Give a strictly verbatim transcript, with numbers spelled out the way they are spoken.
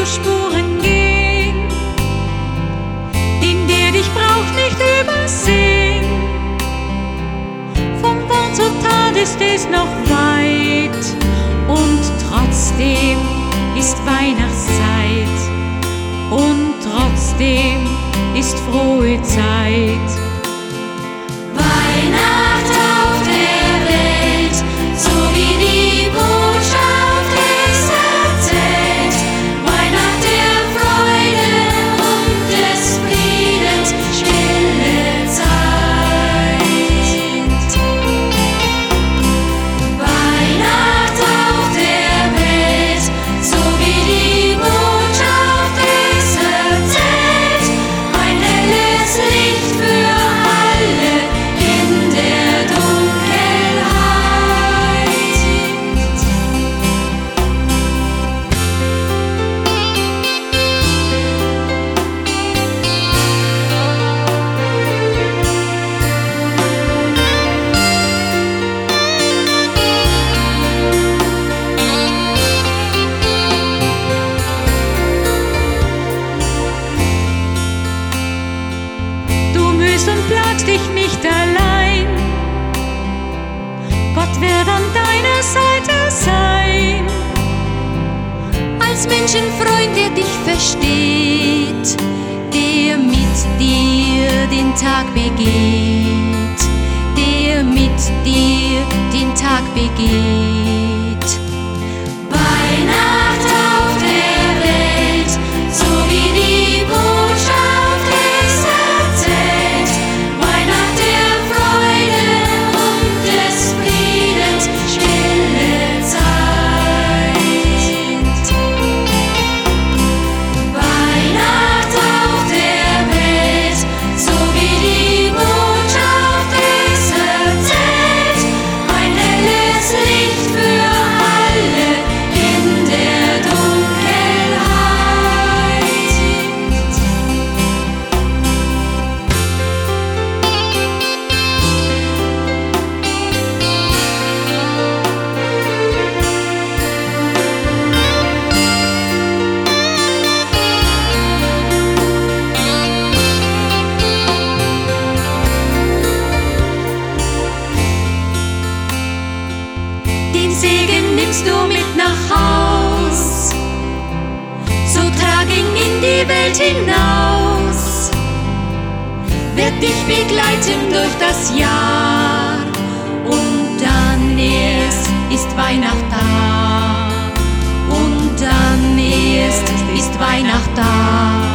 Jesu Spuren gehen, den der dich braucht, nicht übersehen. Vom Wort zur Tat ist es noch weit, und trotzdem ist Weihnachtszeit, und trotzdem ist frohe Zeit. Weihnacht auf der Welt, so wie die Botschaft es erzählt. Weihnacht der Freude und des Friedens, stille Zeit. Weihnacht auf der Welt, so wie die Botschaft es erzählt. Ein helles Licht für alle in der Dunkelheit. Du mühst und plagst dich nicht allein, Gott wird an deiner Seite sein. Als Menschenfreund, der dich versteht, der mit dir den Tag begeht, der mit dir den Tag begeht. Weihnacht auf der Welt, so wie die Botschaft es erzählt. Weihnacht der Freude und des Friedens, stille Zeit. Weihnacht auf der Welt, so wie die Botschaft es erzählt. Ein helles Licht für alle in der Dunkelheit. Den Segen nimmst du mit nach Haus, so trag ihn in die Welt hinaus. Wird dich begleiten durch das Jahr, und dann erst ist Weihnacht da, und dann erst ist Weihnacht da.